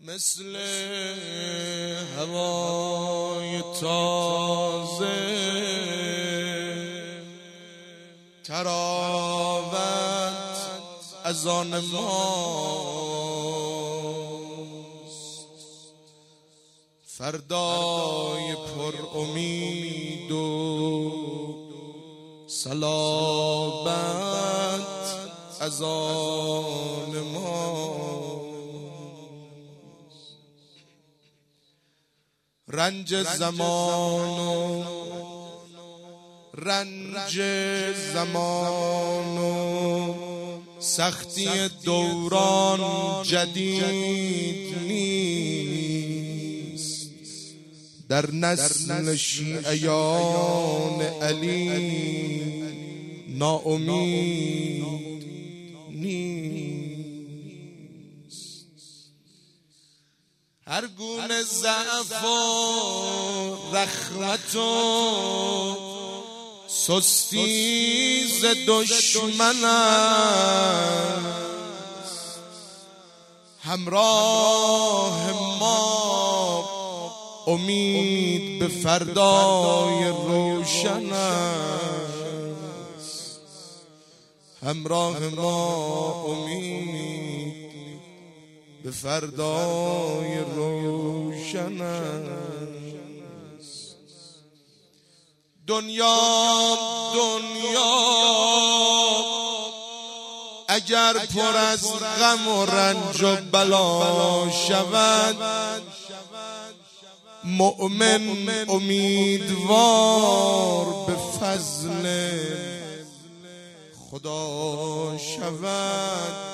مثل هوای تازه تراوت از آن ماست، فردای پر امید و صلابت از آن ماست. رنج زمان و سختی دوران جدید نیست، در نسل شیعیان علی ناامید نیست. هر گونه ضعف و رخوت و سستی ز دشمن است، همراه ما امید به فردای روشن است، همراه ما امید به فردای روشن است. دنیا اگر پر از غم و رنج و بلا شود، مؤمن امیدوار به فضل خدا شود.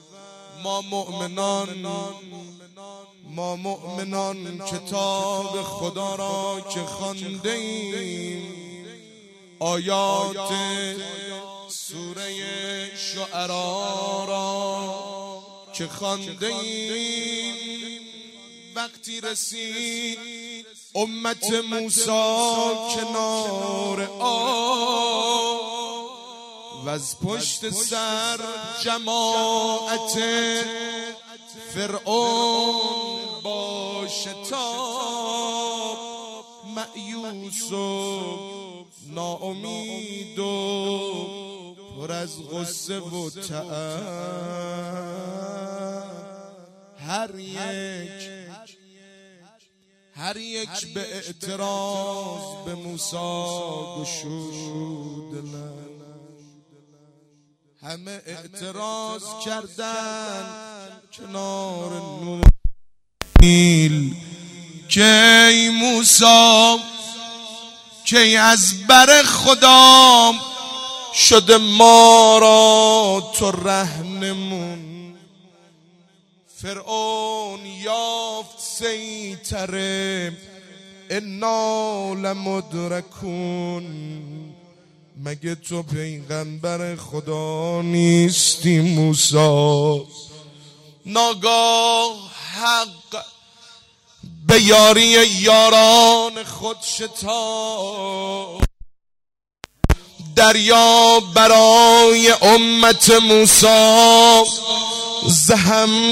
ما مؤمنان کتاب خدا را که خوانده ایم، آیات سوره شعرا را که خوانده ایم، وقتی رسید امت موسی کنار آب و از پشت سر جماعت فرعون با شتاب، مأیوس و ناامید و پر از غصه و تعب، هر یک به اعتراض به موسی گشود لب. همه اعتراض کردن کنار نیل که ای موسی، که از بر خدا شده ما را تو رهنمون. فرعون یافت سیطره، انا لمدرکون. مگه تو پیغمبر خدا نیستی موسی؟ ناگاه حق به یاری یاران خود شتاب، دریا برای امت موسی زهم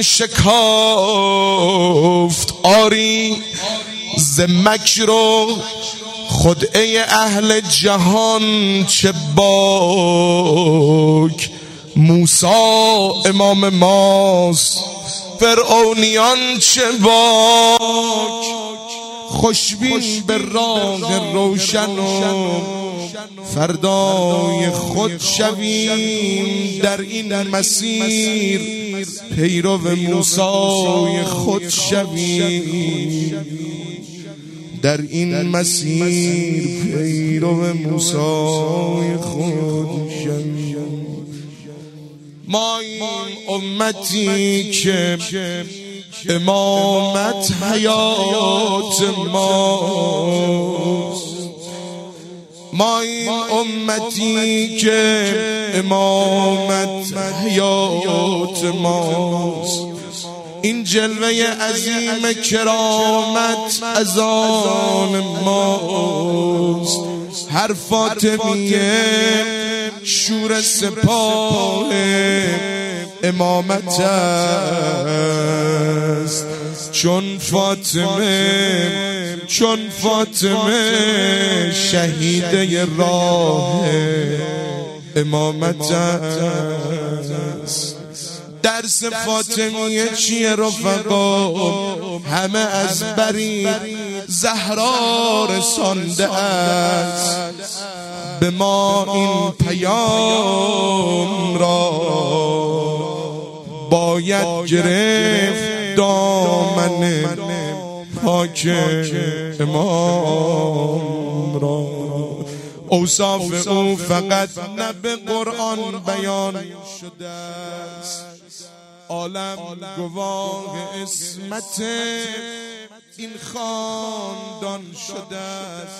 شکافت. آری ز مکر و خدعه اهل جهان چه باک، موسی امام ماست فرعونیان چه باک. خوشبین به راه روشن و فردای خود شویم، در این مسیر پیرو موسی خود شویم، در این مسیر پیرو موسی خود شویم. ما این امتی که امامت حیات ماست، ما این امتی که امامت حیات ماست. این جلوه عظیم کرامت از آن ماست. هر فاطمیه شور سپاه امامت است، چون فاطمه شهیده راه امامت است. درس فاطمیه چیه رفقا؟ همه از بری زهرا رسانده است به ما این پیام را، باید گرفت دامن پاک امام را. اوصاف او فقط نه به قرآن بیان شده است، عالم گواه عصمت این خاندان شده است.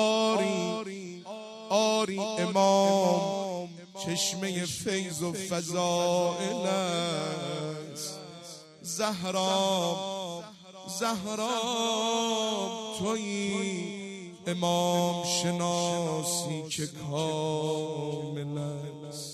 آری امام چشمه فیض و فضائل است. زهرا تویی امام شناسی که کامل است.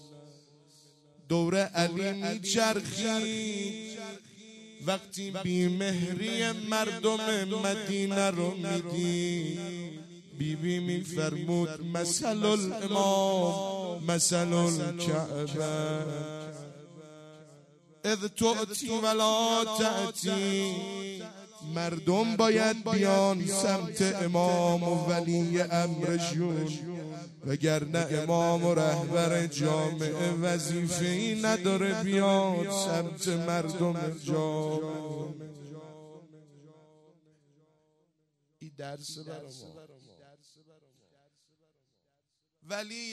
دور علی میچرخید وقتی بیمهری مردم مدینه رو میدید. بیبی میفرمود مثل الامام مثل الکعبه، اذ تؤتی ولا تأتی. مردم باید بیان سمت امام و ولی امرشون، وگرنه امام و رهبر جامعه وظیفه‌ای نداره بیاد سمت مردم جامعه. این درس برام ولی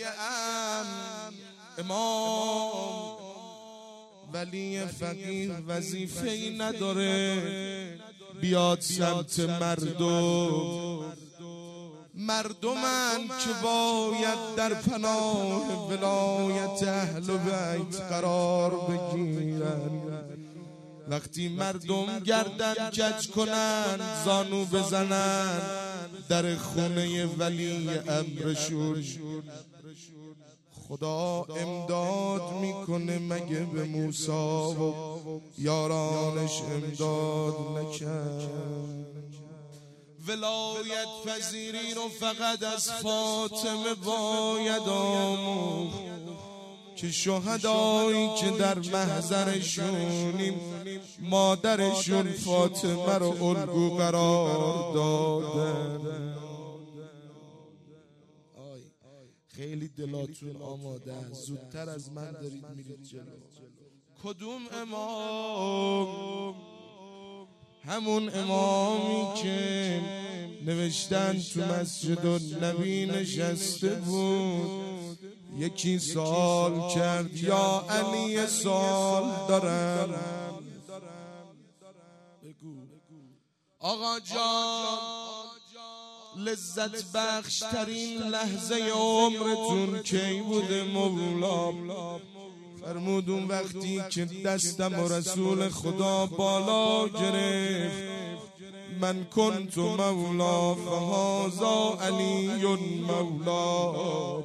امام ولی فقیه وظیفه‌ای نداره بیاد سمت مردمن که باید در پناه ولایت اهل بیت قرار بگیرن. وقتی مردم گردن کج کنن زانو بزنن در خونه ولی امرشون، خدا امداد میکنه مگه به موسی و یارانش امداد نکرد؟ ولایت پذیری رو فقط از فاطمه باید آموخت که شهدایی که در محضرشونیم مادرشون فاطمه رو الگو قرار دادن. خیلی دلاتون آماده است، زودتر از من دارید میرید جلو. کدوم امام؟ همون امامی که نوشتن تو مسجد النبی نشسته بود. یکی سوال کرد یا علی سوال دارم. آقا جان لذت بخش ترین لحظه عمرتون کی بوده مولا؟ فرمود اون وقتی که دستم و رسول خدا بالا گرفت. من کنت مولا فهذا علی مولا.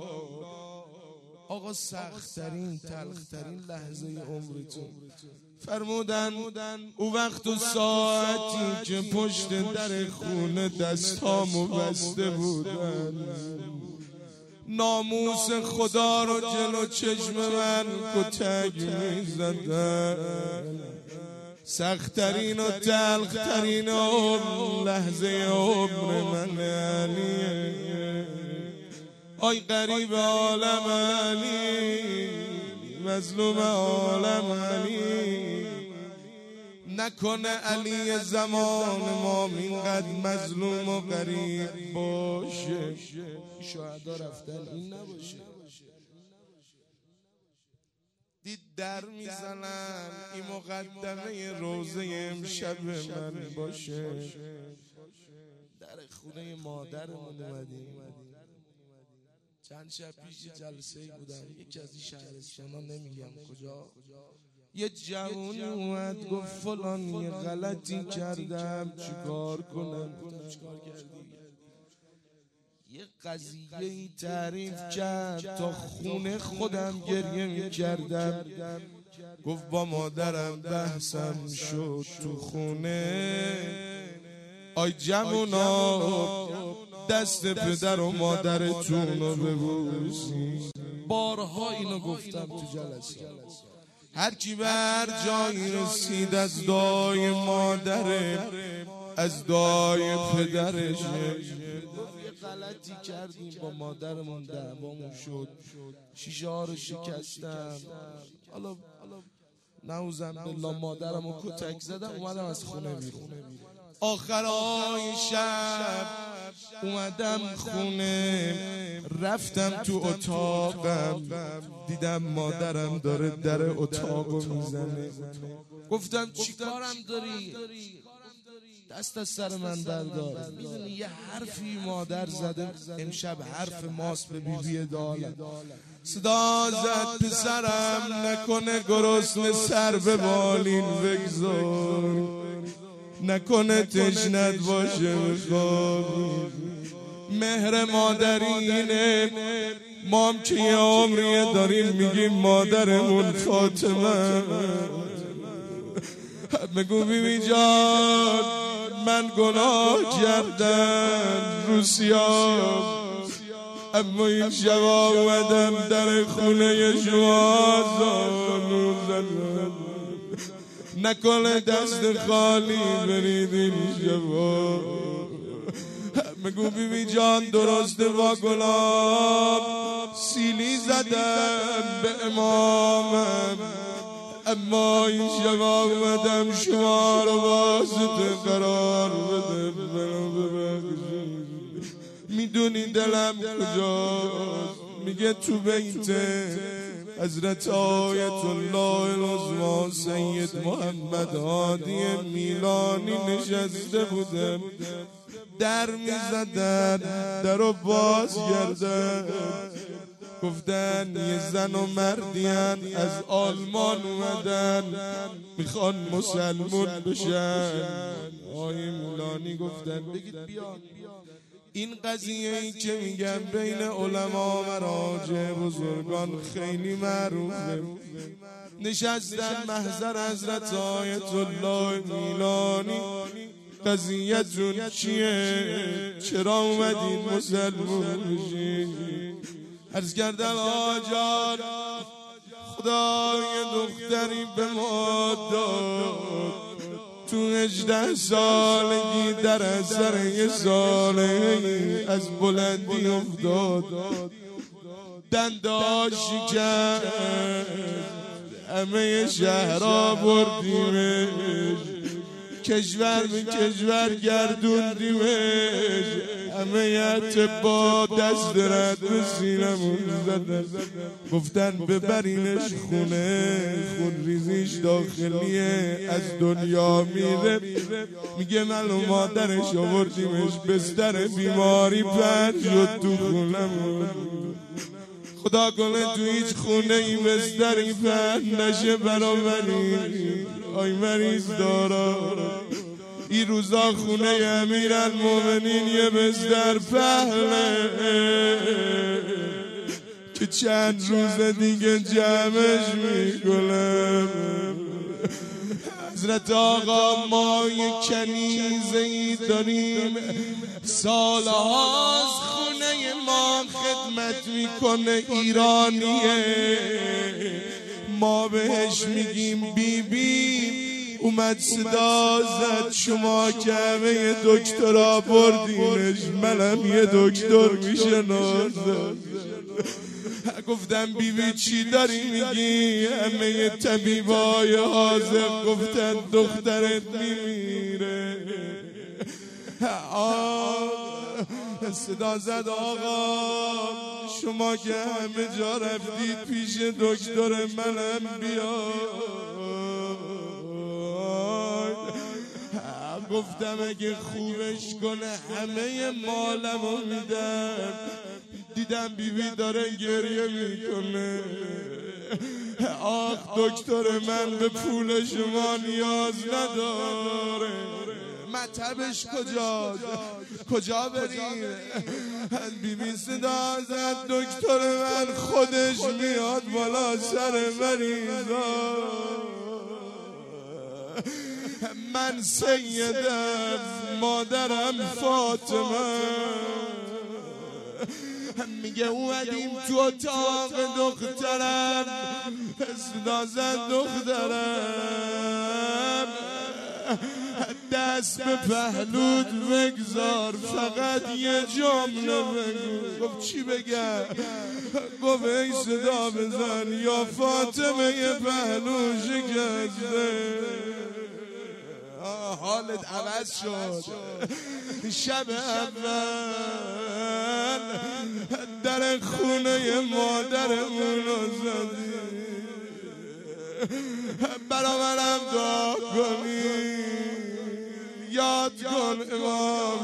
آقا سخت‌ترین تلخترین لحظه عمرتون. فرمودن او وقت و ساعتی که پشت در خونه دستامو بسته بودن، ناموس خدا رو جلو چشم من کتک میزدن. سخت‌ترین و تلخترین لحظه عمر من علیه. آی غریب عالم علی، مظلوم عالم علی. نکنه علی زمان ما اینقدر مظلوم و غریب باشه. شهدا رفتن این نباشه. دید در میزنن این مقدمه روزه امشب من باشه. در خونه مادرمون اومدیم. چند شب پیش جلسه بودم یکی از این شهرستانا، نمیگم کجا، یه جوونی اومد گفت فلان یه غلطی کردم چیکار کنم؟ چیکار کردی؟ یه قضیه‌ای تعریف کرد تا خونه خودم گریه می‌کردم گفت با مادرم بحثم شد تو خونه، آی جمونا دست پدر و مادرتون رو ببوسی. بارها اینو گفتم تو جلسه. هر کی به هر جایی رسید از دعای مادره، از دعای پدرش، یه غلطی کردیم با مادرمون دعوامون شد، شیشه ها رو شکستم، حالا نعوذ بالله مادرمو کتک زدم، اومدم از خونه بیرون. آخرای شب اومدم خونه، رفتم تو اتاقم، دیدم مادرم داره در اتاقو میزنه. گفتم چی کارم داری؟ دست از سر من بردار. میدونی یه حرفی مادر زده امشب، حرف ماست به بیبی دالم. صدا زد پسرم نکنه گرسنه سر به بالین بگذار، نکنه تشنت باشه بخوابی. مهر مادرینه، ما هم که یه عمریه داریم میگیم مادرمون فاطمه. بگو بیبی جان من گناه کردم روسیاب، اما این شب آمدم در خونه شما زانو زدم، نکنه دست خالی برید این شبا. بگو بیبی جان درسته با گلاب سیلی زدم به امامم، اما این شب آمدم شما رو واسطه قرار بده، منو ببخشید. میدونی دلم کجاست؟ میگه تو بیت حضرت آیت الله العظمی سید محمد هادی میلانی نشسته بودم، در میزدن، در رو باز کردن، گفتن یه زن و مردیان از آلمان اومدن میخوان مسلمون بشن. آقای میلانی گفتن بگید بیان. این قضیه ای که میگم بین علما مراجع بزرگان خیلی معروفه. نشستن محضر حضرت آیت الله میلانی، قضیه‌تون چیه؟ چرا اومدین مسلمون بشین؟ عرض کردن آجان خدا یه دختری به ما داد، تو 18 سالگی در اثر یه سالگی از بلندی افتاد، دنداش شکست، همه شهرها بردیمش، کشور به کشور گردوندیمش، همه اطبا دست رد به سینمون زدن، گفتن ببرینش خونه، خون ریزیش داخلیه، از دنیا میره. میگه من و مادرش آوردیمش بستر بیماری پهن شد تو خونمون. خدا کنه تو هیچ خونه ای بستری پهن نشه برابری. آی مریض دارا این روزا خونه امیرالمومنین یه بستر پهنه که چند روز دیگه جمعش میکنم. حضرت آقا ما یه کنیزه‌ای داریم، سالهاست خونه ما خدمت میکنه، ایرانیه، ما بهش میگیم بیبی. اومد صدا زد شما که همه دکترا بردینش، منم یه دکتر میشناسم. گفتم بیبی چی داری میگی؟ همه طبیبای حاضر گفتن دخترت میمیره. صدا زد آقا شما که همه جا رفتید پیش دکتر منم بیاد. گفتم اگه خوبش کنه همه مالمو میدم. دیدم بیبی داره گریه میکنه. آخ دکتر من به پول شما نیاز نداره، مطبش کجاست؟ کجا بریم؟ بیبی صدا زد دکتر من خودش میاد بالا سر مریضا. من سیدم مادرم فاطمه میگه اومدیم تو اتاق دخترم صدا زد دخترم دست به پهلوت بگذار فقط یه جمله بگو. گفت چی بگم؟ گفت ای صدا بزن یا فاطمه یه پهلو شکسته. حالت عوض شد. شب اول در خونه مادرمون رو زدی برا منم دعا کنی یاد کن امام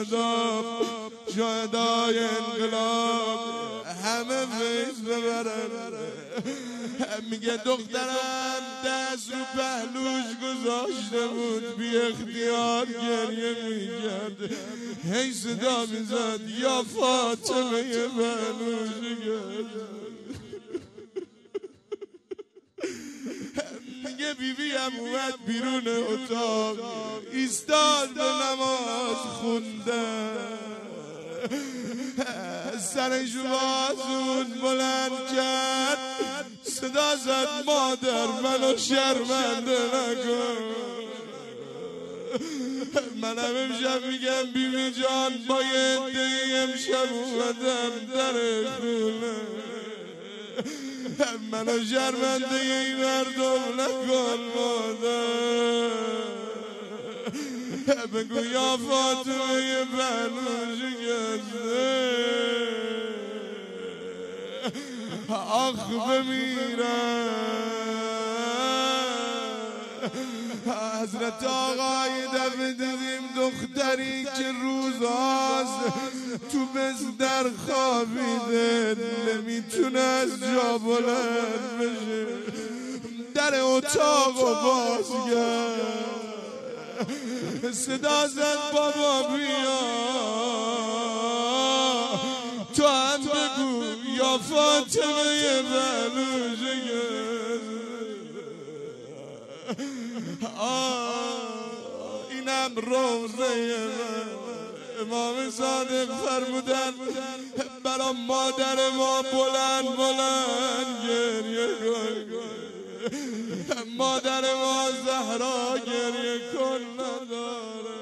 شهدای انقلاب همه فیض ببرن. میگه دخترم دست رو پهلوش گذاشته بود بی اختیار گریه میکرد هی صدا میزد یا فاطمه پهلوش گرد. میگه بیبی هم اومد بیرون اتاق ایستاد به نماز خوندن سرشو بازون بلند کرد صدا زد مادر منو شرمنده نکن. منم امشب میگم بیبی جان با یه عده‌ای امشب اومدم در خونه منو شرمنده این مردم نکن مادر. بگو یا فاطمه یه پهلوش گرده آخ بمیرم. حضرت آقای دفعه دیدیم دختری که روزاست تو بستر خوابیده نمیتونه از جا بلند بشه در اتاق و باز کرد صدا زد بابا بیا تو هم بگو یا فاطمه پهلوش اینم روزه امام صادق فرمودن برا مادر ما بلند بلند گریه کن مادر ما زهرا گریه کن نداره.